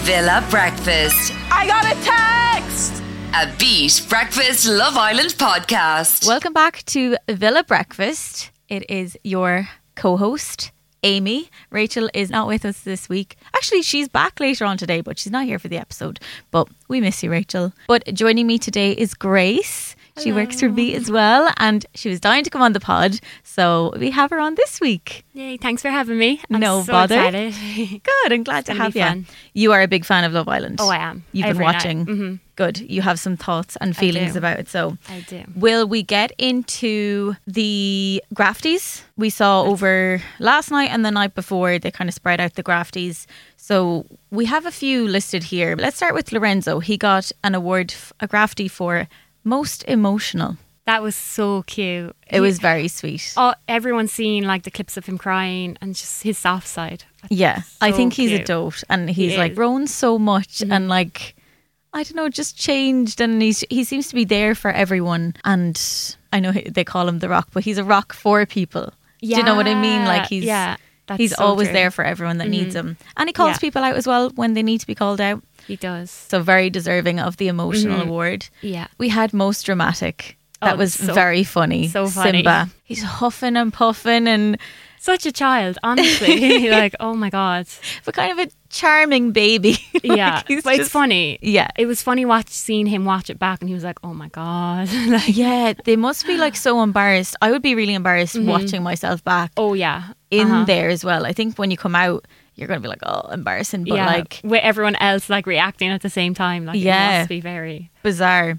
Villa Breakfast. I got a text! A Beat Breakfast Love Island podcast. Welcome back to Villa Breakfast. It is your co-host, Amy. Rachel is not with us this week. Actually, she's back later on today, but she's not here for the episode. But we miss you, Rachel. But joining me today is Grace. She works for Beat as well, and she was dying to come on the pod, so we have her on this week. Yay, thanks for having me. I'm no so bother. excited. Good, I'm glad to have you. Fun. You are a big fan of Love Island. Oh, I am. You've Every been watching. night. Mm-hmm. Good. You have some thoughts and feelings do. about it. So I do. will we get into the grafties we saw over last night and the night before? They kind of spread out the grafties. So we have a few listed here. Let's start with Lorenzo. He got an award, a grafty for most emotional. That was so cute. It was very sweet. Oh, everyone's seen like the clips of him crying and just his soft side. Yeah, I So think he's a cute. dote, and he's He like is. grown so much and like, I don't know, just changed, and he seems to be there for everyone. And I know they call him the rock, but he's a rock for people. Do you know what I mean? Like he's that's so always true. there for everyone that needs him, and he calls Yeah. people out as well when they need to be called out. He does. So very deserving of the emotional award. Yeah. We had most dramatic. That Oh, was so- very funny. so funny. Simba. He's huffing and puffing, and Such a child, honestly. Like, oh my God. but kind of a charming baby. Like, Yeah. he's But it's just- funny. Yeah. It was funny seeing him watch it back and he was like, oh my God. Like, Yeah, they must be like so embarrassed. I would be really embarrassed watching myself back oh yeah. in there as well. I think when you come out, you're going to be like, oh, embarrassing, but yeah. like with everyone else like reacting at the same time. Like, Yeah. it must be very. bizarre.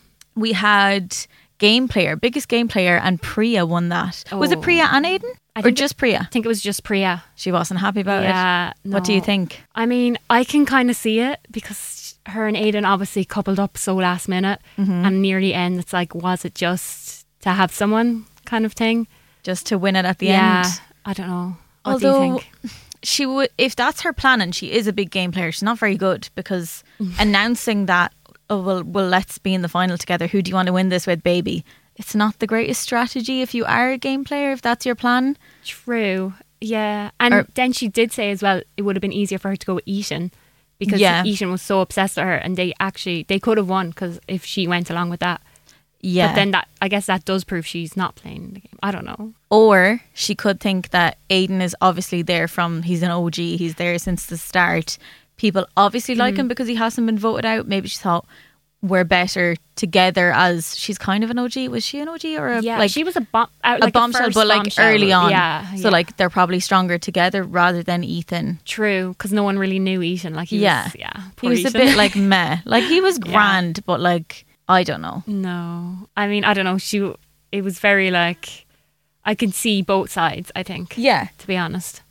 We had game player, biggest game player, and Priya won that. Was it Oh. Priya and Aiden? I Or think just Priya? I think it was just Priya. She wasn't happy about it. Yeah. What do you no. think? I mean, I can kind of see it because her and Aiden obviously coupled up so last minute and near the end it's like, was it just to have someone kind of thing? Just to win it at the yeah. end? I don't know. What Although do you think? she would, if that's her plan, and she is a big game player, she's not very good, because announcing that, oh well, let's be in the final together. Who do you want to win this with, baby? It's not the greatest strategy if you are a game player, if that's your plan. True. Yeah. And then she did say as well it would have been easier for her to go with Eaton because Yeah. Eaton was so obsessed with her and they could have won because if she went along with that. Yeah. But then I guess that does prove she's not playing the game. I don't know. Or she could think that Aiden is obviously there he's an OG, he's there since the start. People obviously like him because he hasn't been voted out. Maybe she thought we're better together, as she's kind of an OG. Was she an OG or a, Yeah, like she was a a bombshell, but like early on. Yeah. So like they're probably stronger together rather than Ethan. True, because no one really knew Eaton. Like he Yeah. was, yeah. He Poor was a Eaton. bit like meh. Like he was grand, but like, I don't know. No, I mean I don't know. It was very like I can see both sides. I think. Yeah. To be honest.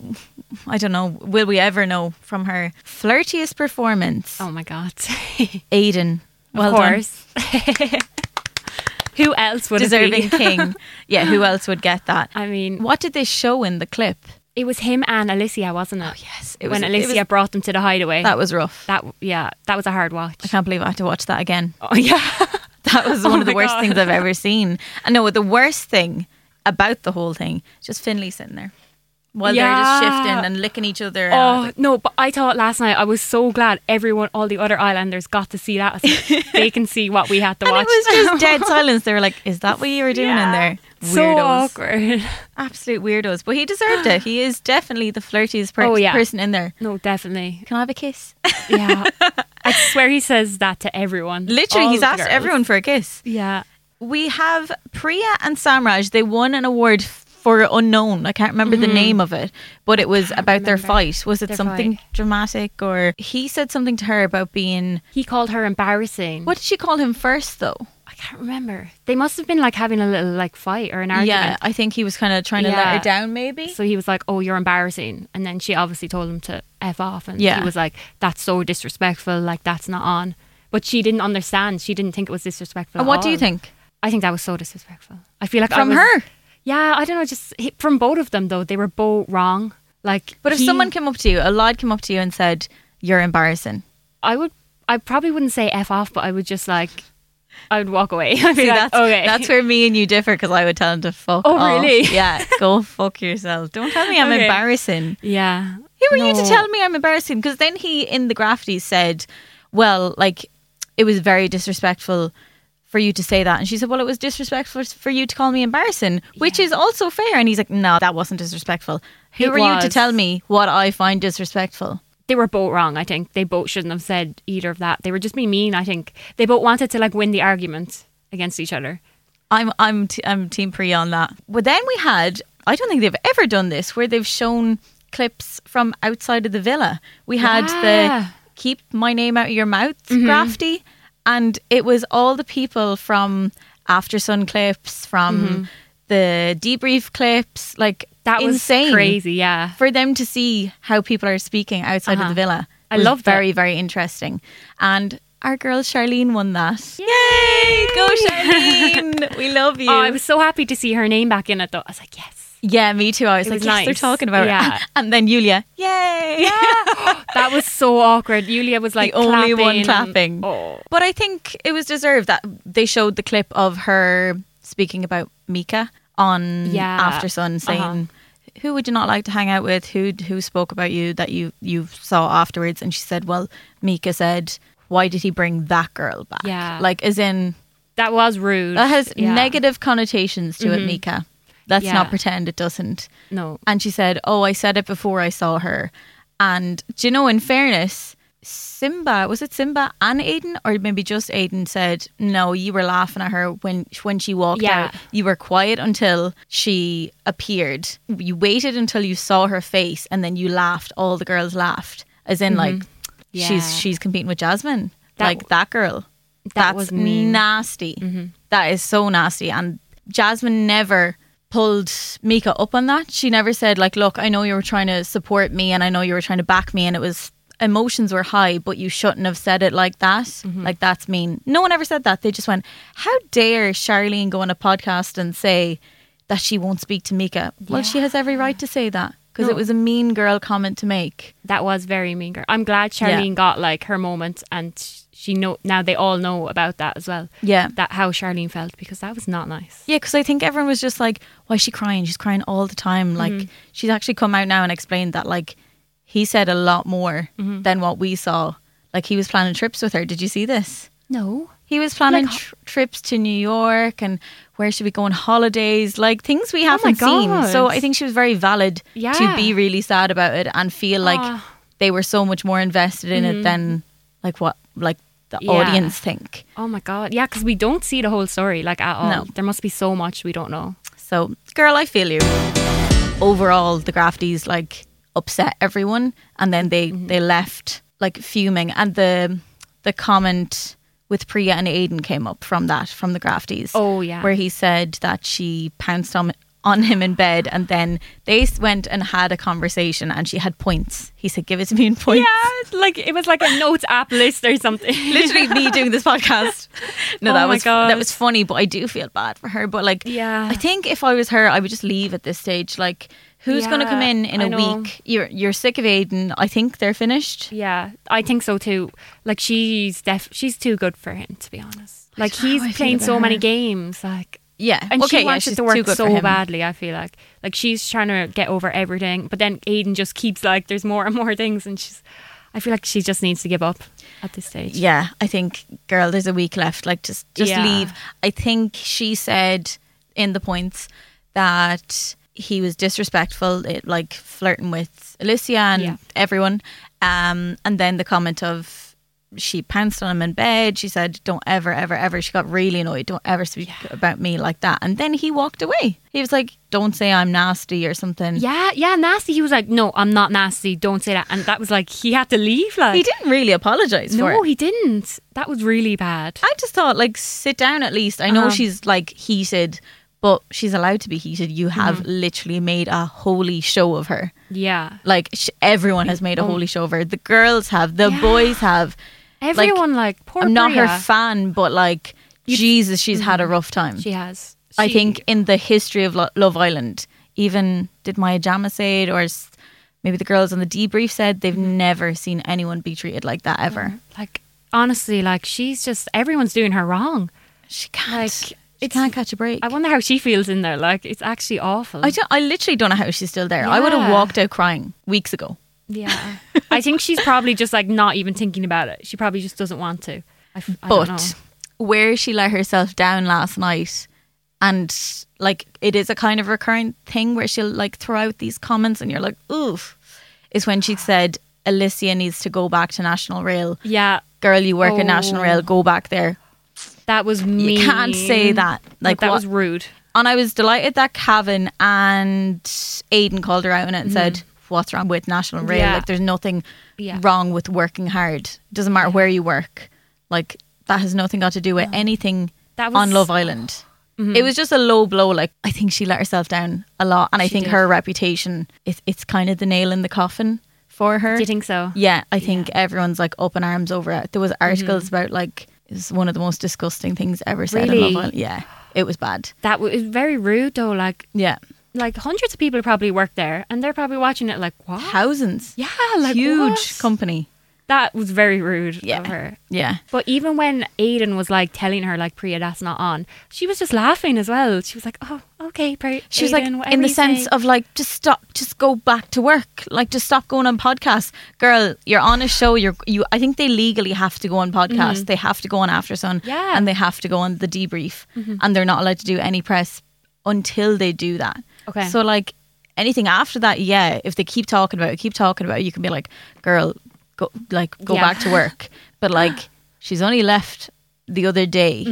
I don't know. Will we ever know from her flirtiest performance? Oh my God. Aiden. Well of done. course. Who else would Deserving it be? king. Yeah, who else would get that? I mean, What did they show in the clip? it was him and Alicia, wasn't it? Yes. When Alicia brought them to the hideaway. That was rough. that was a hard watch. I can't believe I had to watch that again. Oh yeah. That was Oh one of the my worst God. things I've ever seen. I know the worst thing about the whole thing, just Finlay sitting there while they're just Yeah. shifting and licking each other. And I was Oh like, no, but I thought last night I was so glad all the other Islanders got to see that. So they can see what we had to and watch. it was just dead silence. They were like, "Is that what you were doing in there?" Weirdos. So awkward. Absolute weirdos. But he deserved it. He is definitely the flirtiest Oh, yeah. person in there. No, definitely. Can I have a kiss? Yeah. I swear he says that to everyone. Literally, All he's the asked girls. everyone for a kiss. Yeah. We have Priya and Samraj. They won an award for unknown. I can't remember the name of it, but it was about their remember fight. Was it their something fight. dramatic, or he said something to her about being... He called her embarrassing. What did she call him first, though? I can't remember. They must have been like having a little like fight or an argument. Yeah, I think he was kind of trying to let Yeah. her down, maybe. So he was like, "Oh, you're embarrassing," and then she obviously told him to f off, and Yeah. he was like, "That's so disrespectful. Like that's not on." But she didn't understand. She didn't think it was disrespectful. And at what do you all. think? I think that was so disrespectful. I feel like From I was, her? Yeah, I don't know. Just from both of them though, they were both wrong. Like, But if someone came up to you, a lad came up to you and said, "You're embarrassing," I probably wouldn't say f off, but I would just like, I would walk away. I'd be See, like, that's, okay, that's where me and you differ, because I would tell him to fuck Oh, off. really? Yeah, go fuck yourself. Don't tell me I'm Okay. embarrassing. yeah. Who are you to No. tell me I'm embarrassing? Because then he, in the Grafties, said, well, like, it was very disrespectful for you to say that. And she said, well, it was disrespectful for you to call me embarrassing, which is also fair. And he's like, no, that wasn't disrespectful. Who It are you to was. tell me what I find disrespectful? They were both wrong, I think. They both shouldn't have said either of that. They were just being mean, I think. They both wanted to like win the argument against each other. I'm Team Pri on that. Well, then we had, I don't think they've ever done this, where they've shown clips from outside of the villa. We had Yeah. the keep my name out of your mouth grafty, and it was all the people from After Sun clips, from the debrief clips, like That was insane. crazy, yeah. For them to see how people are speaking outside of the villa. I was loved it. very, very interesting. And our girl Charlene won that. Yay! Go Charlene! We love you. Oh, I was so happy to see her name back in it though. I was like, yes. Yeah, me too. I was It like, was yes, they're nice. talking about Yeah. it. And then Yulia, yay! That was so awkward. Yulia was like the only one clapping. clapping. Oh. But I think it was deserved that they showed the clip of her speaking about Mika on Yeah. After Sun, saying, who would you not like to hang out with? Who spoke about you that you saw afterwards? And she said, well, Mika said, why did he bring that girl back? Yeah. Like, as in, That was rude. that has Yeah. negative connotations to it, Mika. Let's Yeah. not pretend it doesn't. No. And she said, oh, I said it before I saw her. And do you know, in fairness, Simba, was it Simba and Aiden, or maybe just Aiden, said, no, you were laughing at her when she walked Yeah. out. You were quiet until she appeared. You waited until you saw her face, and then you laughed. All the girls laughed. As in, like, Yeah. she's competing with Jasmine. That- like, that girl. that That's was mean. nasty. That is so nasty. And Jasmine never pulled Mika up on that. She never said, like, look, I know you were trying to support me and I know you were trying to back me, and it was, emotions were high, but you shouldn't have said it like that. Like, that's mean. No one ever said that. They just went, how dare Charlene go on a podcast and say that she won't speak to Mika? Well, she has every right to say that, because No. it was a mean girl comment to make. That was very mean girl. I'm glad Charlene got like her moment, and she know now they all know about that as well. Yeah. That how Charlene felt, because that was not nice. Yeah, because I think everyone was just like, why is she crying? She's crying all the time. Like, she's actually come out now and explained that, like, he said a lot more than what we saw. Like, he was planning trips with her. Did you see this? No. He was planning Like, trips to New York, and where should we go on holidays? Like, things we haven't God. seen. So I think she was very valid to Yeah. be really sad about it and feel like Ah. they were so much more invested in it than like what like the Yeah. audience think. Oh my god. Yeah, because we don't see the whole story like at all. No. There must be so much we don't know. So, girl, I feel you. Overall, the Grafties like upset everyone, and then they left like fuming. And the comment with Priya and Aiden came up from the Grafties. Oh, yeah. where he said that she pounced on him in bed, and then they went and had a conversation, and she had points. He said, "Give it to me in points." Yeah, it's like it was like a notes app list or something. Literally me doing this podcast. No, Oh that my was God. that was funny, but I do feel bad for her. But like, Yeah. I think if I was her, I would just leave at this stage. Like, who's going to come Yeah, in I a know. week? You're sick of Aiden. I think they're finished. Yeah, I think so too. Like she's too good for him, to be honest. Like don't know how I he's feel playing about so many her. games, like, Yeah, and okay, she wants she's it to too work good for so him. badly. I feel like she's trying to get over everything, but then Aiden just keeps like there's more and more things, and I feel like she just needs to give up at this stage. Yeah, I think, girl, there's a week left. Like, just Yeah. leave. I think she said in the points that he was disrespectful, like flirting with Alicia and Yeah. everyone. And then the comment of she pounced on him in bed. She said, "Don't ever, ever, ever." She got really annoyed. "Don't ever speak about me like that." And then he walked away. He was like, "Don't say I'm nasty" or something. Yeah, nasty. He was like, "No, I'm not nasty. Don't say that." And that was like he had to leave. Like He didn't really apologize for No, it. he didn't. That was really bad. I just thought, like, sit down at least. I know Uh-huh. she's like heated, but she's allowed to be heated. You have literally made a holy show of her. Yeah. Like, everyone has made a holy show of her. The girls have, the Yeah. boys have. Everyone like poor I'm not her Priya. fan, but like, Jesus, she's had a rough time. She has. I She- think in the history of Love Island, even did Maya Jama say it, or maybe the girls on the debrief said they've never seen anyone be treated like that ever. like honestly, like she's just everyone's doing her wrong. She can't. Like, she it's- can't catch a break. I wonder how she feels in there. Like it's actually awful. I literally don't know how she's still there. I would have Yeah. walked out crying weeks ago. Yeah. I think she's probably just like not even thinking about it. She probably just doesn't want to. I don't know. But where she let herself down last night, and like it is a kind of recurrent thing where she'll like throw out these comments and you're like, oof, is when she said Alicia needs to go back to National Rail. Yeah. Girl, you work at National Rail, go back there. That was mean. You can't say that. Like that what- was rude. And I was delighted that Cavan and Aidan called her out on it and said, what's wrong with National Rail? Yeah. Like there's nothing Yeah. wrong with working hard. It doesn't matter where you work. Like that has nothing got to do with anything That was- on Love Island. It was just a low blow. Like I think she let herself down a lot, and I think did. her reputation it's kind of the nail in the coffin for her. Do you think so? Yeah, I think everyone's like up in arms over it. There was articles about like it's one of the most disgusting things ever said in Really? Love Island. Yeah, it was bad. That was very rude though. Like hundreds of people probably work there and they're probably watching it like, what? Thousands. Yeah, like Huge what? company. That was very rude Yeah. of her. Yeah. But even when Aidan was like telling her like, Priya, that's not on, she was just laughing as well. She was like, oh, okay, She was Aidan, like, whatever in the you sense say. of like, just stop, just go back to work. Like, just stop going on podcasts. Girl, you're on a show. I think they legally have to go on podcasts. They have to go on After Sun. Yeah. And they have to go on the debrief. And they're not allowed to do any press until they do that. Okay. So like, anything after that, yeah, if they keep talking about it, you can be like, girl, go Yeah. back to work. But like, she's only left the other day.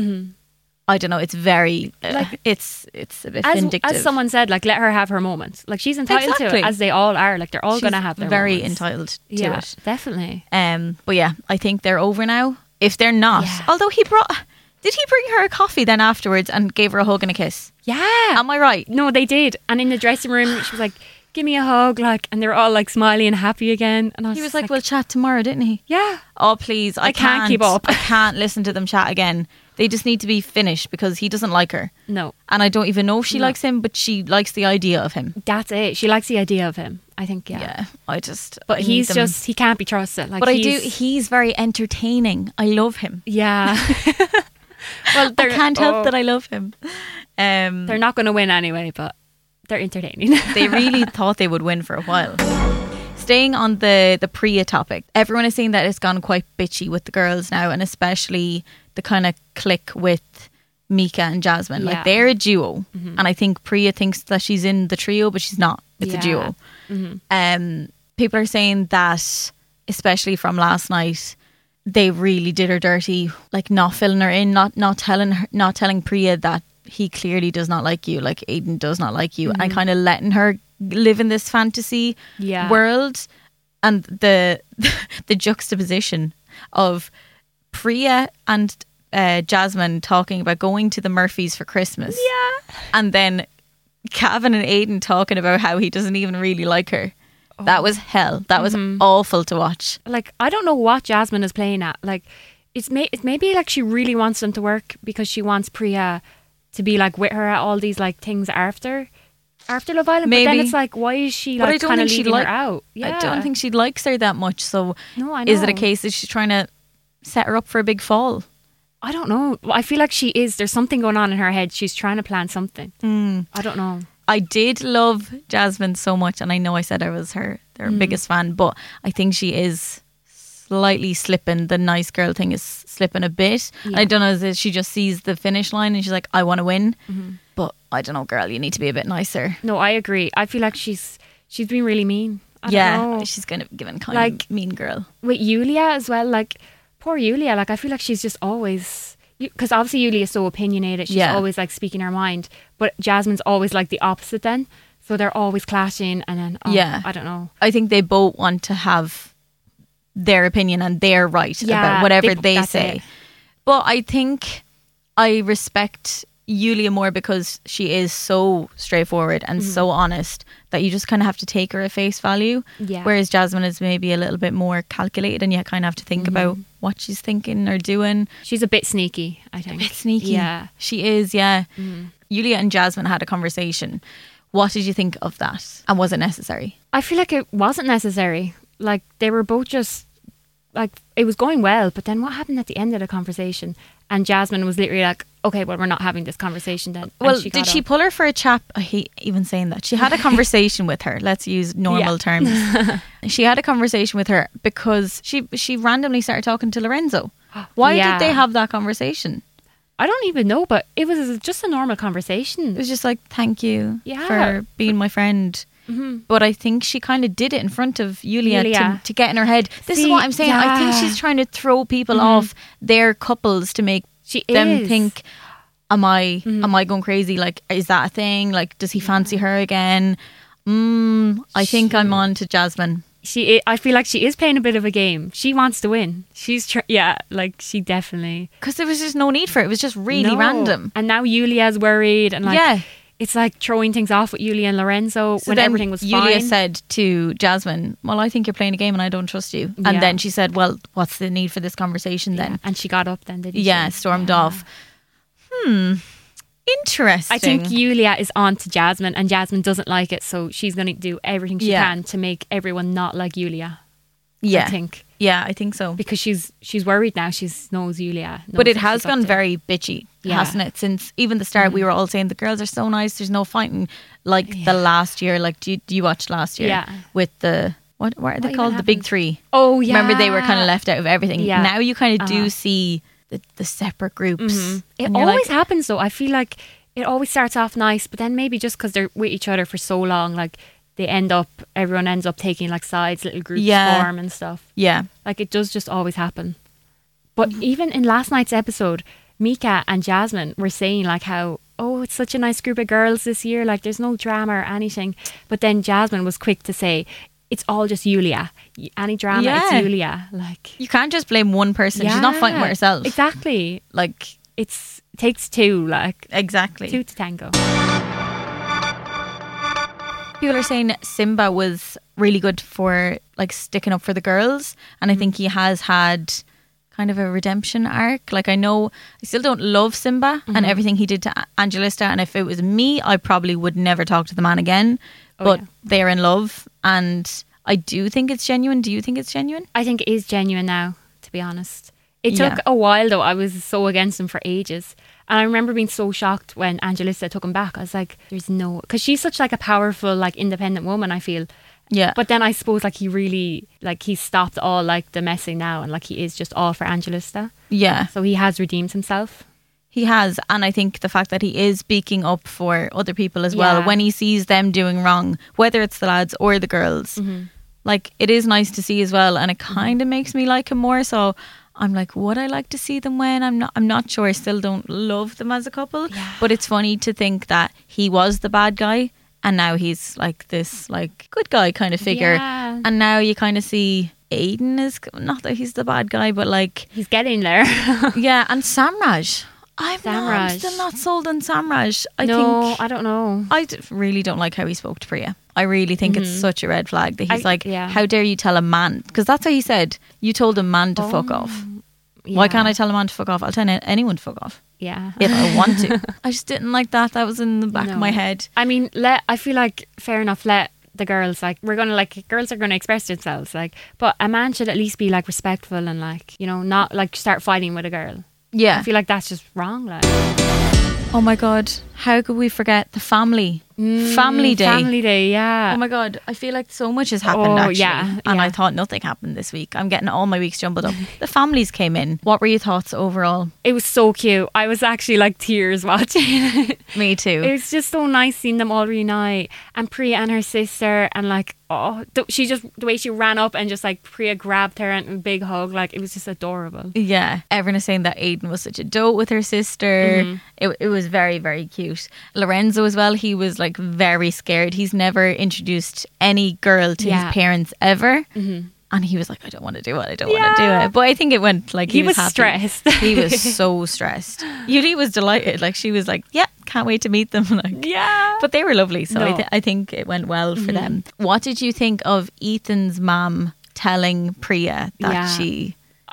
I don't know. It's very it's a bit vindictive. As someone said, like, let her have her moment. Like, she's entitled to Exactly. it, as they all are. Like, they're all She's going to have their very moments. entitled to Yeah, it. definitely. But yeah, I think they're over now. If they're not, Yeah. although did he bring her a coffee then afterwards and gave her a hug and a kiss? Yeah. Am I right? No, they did. And in the dressing room, she was like, give me a hug. Like, and they were all like smiley and happy again. And I was He was just like, we'll chat tomorrow, didn't he? yeah. Oh, please. I can't keep up. I can't listen to them chat again. They just need to be finished because he doesn't like her. No, And I don't even know if she No. likes him, but she likes the idea of him. that's it. She likes the idea of him, I think, yeah. Yeah. But I need he's them. just, he can't be trusted. Like, But he's very entertaining. I love him. yeah. Well, I can't help that I love him. They're not going to win anyway, but they're entertaining. They really thought they would win for a while. Staying on the Priya topic, everyone is saying that it's gone quite bitchy with the girls now, and especially the kind of click with Mika and Jasmine. Like Yeah. they're a duo, and I think Priya thinks that she's in the trio, but she's not. It's a Yeah. duo. People are saying that, especially from last night, they really did her dirty, like not filling her in, not telling Priya that he clearly does not like you, like Aidan does not like you, and kind of letting her live in this fantasy Yeah. world. And the juxtaposition of Priya and Jasmine talking about going to the Murphys for Christmas, and then Cavan and Aidan talking about how he doesn't even really like her. That was hell. That was awful to watch. Like, I don't know what Jasmine is playing at. Like, it's maybe like she really wants them to work because she wants Priya to be like with her at all these like things after Love Island. But then Maybe. it's like, why is she But like kind of leaving her out? I don't think she likes her that much. So No, I is it a know. case that she's trying to set her up for a big fall? I don't know. I feel like she is. There's something going on in her head. She's trying to plan something. I don't know. I did love Jasmine so much, and I know I said I was their biggest fan, but I think she is slightly slipping. The nice girl thing is slipping a bit. Yeah. I don't know if she just sees the finish line and she's like, I want to win. But I don't know, girl, you need to be a bit nicer. No, I agree. I feel like she's been really mean. I Yeah, don't know. she's kind of given kind Like- of mean girl. With Yulia as well, like poor Yulia, like I feel like she's just always, because obviously Yulia is so opinionated, she's Yeah. always like speaking her mind, but Jasmine's always like the opposite then, so they're always clashing, and then Yeah. I don't know. I think they both want to have their opinion and they're right Yeah, about whatever they that's say. it. But I think I respect Yulia more because she is so straightforward and so honest that you just kind of have to take her at face value. Yeah. Whereas Jasmine is maybe a little bit more calculated and you kind of have to think about what she's thinking or doing. She's a bit sneaky, I think. A bit sneaky. Yeah. She is, yeah. Yulia and Jasmine had a conversation. What did you think of that? And was it necessary? I feel like it wasn't necessary. Like they were both just like, it was going well, but then what happened at the end of the conversation? And Jasmine was literally like, okay, well, we're not having this conversation then. And Well, she did got she up. pull her for a chat? I hate even saying that. She had a conversation with her. Let's use normal terms. She had a conversation with her because she randomly started talking to Lorenzo. Why Yeah. did they have that conversation? I don't even know, but it was just a normal It conversation. was just like, thank you Yeah. for being my friend. But I think she kind of did it in front of Yulia. Yulia. To get in her head. This is See, what I'm saying. I think yeah. she's trying to throw people off their couples to make She them is. think, am I going crazy? Like, is that a thing? Like, does he fancy her again? I think I'm on to Jasmine. I feel like she is playing a bit of a game. She wants to win. Like she definitely Because there was just no need for it. It was just really No. random. And now Yulia's worried and like Yeah. it's like throwing things off with Yulia and Lorenzo So when then everything was Yulia fine. said to Jasmine, well, I think you're playing a game and I don't trust you. And Yeah. then she said, well, what's the need for this conversation Yeah. then? And she got up then, didn't she? Yeah, stormed off. Interesting. I think Yulia is on to Jasmine and Jasmine doesn't like it, so she's going to do everything she Yeah. can to make everyone not like Yulia. yeah. I think. Yeah, I think so. Because she's worried now. She knows Yulia. But knows it what has she's up gone to. very bitchy, Yeah. hasn't it? Since even the start, we were all saying the girls are so nice. There's no fighting like the last year. Like, do you watch last year? Yeah. With the what are they What called? even The big happened? three. Oh, yeah. Remember they were kind of left out of everything. Yeah. Now you kind of do Uh-huh. see the separate groups. It And you're always like, happens though. I feel like it always starts off nice, but then maybe just because they're with each other for so long, like everyone ends up taking like sides, little groups Yeah. form and stuff. yeah. Like it does just always happen. But even in last night's episode, Mika and Jasmine were saying like how, oh, it's such a nice group of girls this year. Like there's no drama or anything. But then Jasmine was quick to say, it's all just Yulia. Any drama, Yeah. it's Yulia. Like You can't just blame one person. She's not fighting with herself. Exactly. Like, It takes two, like exactly. two to tango. People are saying Simba was really good for like sticking up for the girls, and I think he has had kind of a redemption arc. Like, I know I still don't love Simba and everything he did to Angelista, and if it was me, I probably would never talk to the man again. But yeah. they're in love, and I do think it's genuine. Do you think it's genuine? I think it is genuine now, to be honest. It Yeah. took a while though. I was so against him for ages. And I remember being so shocked when Angelista took him back. I was like, there's no... Because she's such like a powerful, like independent woman, I feel. Yeah. But then I suppose like he really... Like he stopped all like the messing now and like he is just all for Angelista. Yeah. So he has redeemed himself. He has, and I think the fact that he is speaking up for other people as well Yeah. when he sees them doing wrong, whether it's the lads or the girls, like it is nice to see as well, and it kind of makes me like him more. So I'm like, would I like to see them win? I'm not sure. I still don't love them as a couple, but it's funny to think that he was the bad guy and now he's like this like good guy kind of figure, Yeah. and now you kind of see Aiden is not that he's the bad guy, but like He's getting there. yeah, and Samraj. I'm Samraj. still not sold on Samraj. I don't know. really don't like how he spoke to Priya. I really think it's such a red flag that he's like, yeah. how dare you tell a man? Because that's what he said. You told a man to fuck off. Why can't I tell a man to fuck off? I'll tell anyone to fuck off Yeah. if I want to. I just didn't like that. That was in the back of my head. I mean, I feel like fair enough. Let the girls girls are gonna express themselves but a man should at least be like respectful and like not like start fighting with a girl. Yeah. I feel like that's just wrong. Like Oh my God. How could we forget the family? Family Day. Family Day, yeah. Oh my God, I feel like so much has happened Oh, actually. yeah, And yeah. I thought nothing happened this week. I'm getting all my weeks jumbled up. The families came in. What were your thoughts overall? It was so cute. I was actually like tears watching it. Me too. It was just so nice seeing them all reunite, and Priya and her sister, and like the way she ran up and just like Priya grabbed her and a big hug, like it was just adorable. Yeah. Everyone is saying that Aiden was such a dote with her sister. It was very, very cute. Lorenzo as well, he was like very scared. He's never introduced any girl to Yeah. his parents ever. And he was like, I don't want to do it. I don't want to do it. But I think it went like he was happy. stressed. He was so stressed. Yuli was delighted. Like she was like, yeah, can't wait to meet them. Like, Yeah. but they were lovely. So No. I think it went well for them. What did you think of Ethan's mom telling Priya that Yeah. she...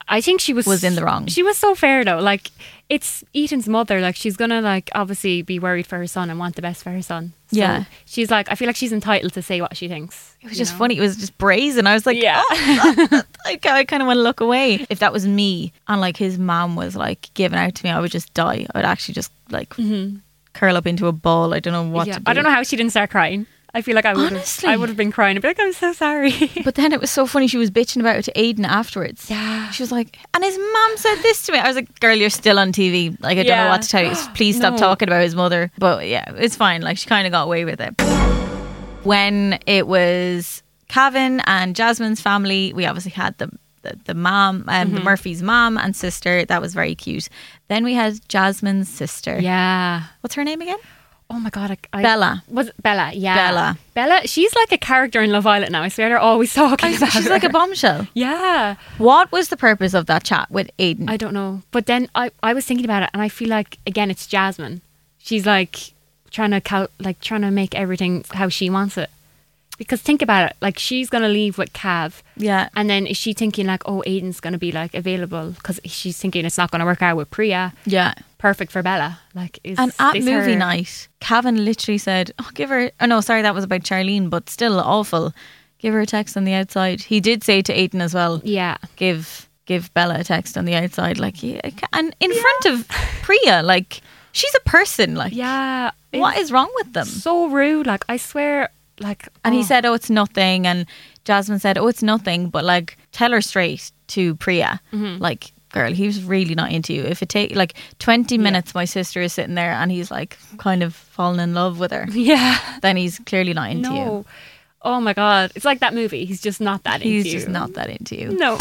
I think she was in the wrong. She was so fair though. Like, it's Ethan's mother. Like, she's gonna like obviously be worried for her son and want the best for her son. So Yeah. she's like, I feel like she's entitled to say what she thinks. It was just funny. It was just brazen. I was like, Yeah. I kind of want to look away. If that was me and like his mom was like giving out to me, I would just die. I would actually just like curl up into a ball. I don't know what to do. I don't know how she didn't start crying. I feel like I would Honestly. have been crying. I'd be like, I'm so sorry. But then it was so funny. She was bitching about it to Aiden afterwards. Yeah. She was like, and his mom said this to me. I was like, girl, you're still on TV. Like, I don't know Yeah. what to tell you. Please stop No. talking about his mother. But yeah, it's fine. Like, she kind of got away with it. When it was Cavan and Jasmine's family, we obviously had the mom, the Murphy's mom and sister. That was very cute. Then we had Jasmine's sister. Yeah. What's her name again? Oh my God. Bella. Was it Bella? Yeah. Bella. Bella, she's like a character in Love Island now. I swear they're always talking about She's her. like a bombshell. Yeah. What was the purpose of that chat with Aiden? I don't know. But then I was thinking about it and I feel like, again, it's Jasmine. She's like trying to make everything how she wants it. Because think about it, like she's going to leave with Cav. Yeah. And then is she thinking like, oh, Aiden's going to be like available because she's thinking it's not going to work out with Priya. Yeah. Perfect for Bella. Like, is And at this movie her? night, Cavan literally said, oh, give her... Oh, no, sorry, that was about Charlene, but still awful. Give her a text on the outside. He did say to Aiden as well, Yeah. give Bella a text on the outside. Like, yeah, and in front of Priya, like, she's a person. Like, Yeah. what is wrong with them? So rude. Like, I swear, like... And he oh. said, oh, it's nothing. And Jasmine said, oh, it's nothing. But, like, tell her straight to Priya. Like, girl, he was really not into you. If it take like 20 minutes, my sister is sitting there and he's like kind of fallen in love with her, Yeah. then he's clearly not into you. No. Oh my God. It's like that movie. He's just not that into you. He's just not that into you. No.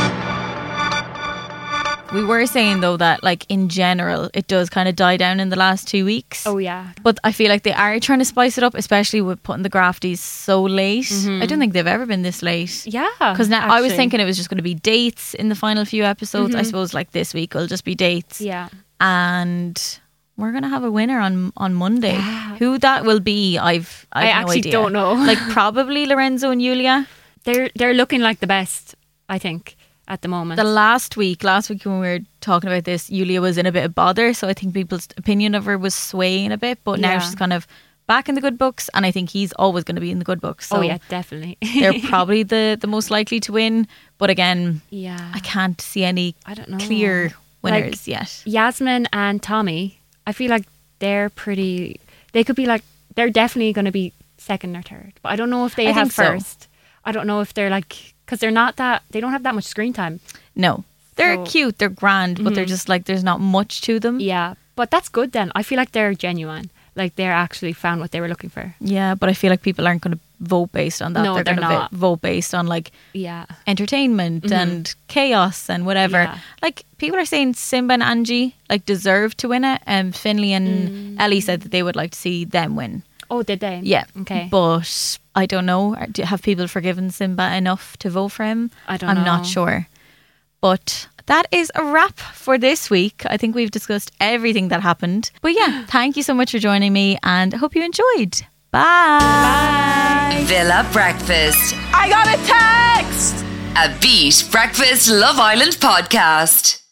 We were saying though that like in general it does kind of die down in the last 2 weeks. Oh yeah. But I feel like they are trying to spice it up, especially with putting the grafties so late. I don't think they've ever been this late. Yeah. Because now I was actually. thinking it was just going to be dates in the final few episodes. I suppose like this week will just be dates. Yeah. And we're going to have a winner on Monday. Yeah. Who that will be, I've I no actually idea. don't know. Like probably Lorenzo and Yulia. They're looking like the best, I think, at the moment. The last week when we were talking about this, Yulia was in a bit of bother, so I think people's opinion of her was swaying a bit, but now Yeah. she's kind of back in the good books, and I think he's always going to be in the good books. So oh yeah, definitely. they're probably the most likely to win, but again, Yeah. I can't see any I don't know. clear winners Like, yet. Yasmin and Tommy, I feel like they're pretty. They could be like, they're definitely going to be second or third, but I don't know if they I have think so. first. I don't know if they're like, because they're not that. They don't have that much screen time. No, they're So- cute, they're grand, but they're just like there's not much to them. Yeah, but that's good then. I feel like they're genuine. Like they're actually found what they were looking for. Yeah, but I feel like people aren't going to vote based on that. No, they're they're going to not. vote based on like Yeah. entertainment and chaos and whatever. Yeah. Like people are saying Simba and Angie like deserve to win it, and Finley and Ellie said that they would like to see them win. Oh, did they? Yeah, Okay. but I don't know. Have people forgiven Simba enough to vote for him? I don't I'm know. not sure. But that is a wrap for this week. I think we've discussed everything that happened. But yeah, thank you so much for joining me, and I hope you enjoyed. Bye. Villa Breakfast, I got a text. a Beat Breakfast Love Island podcast.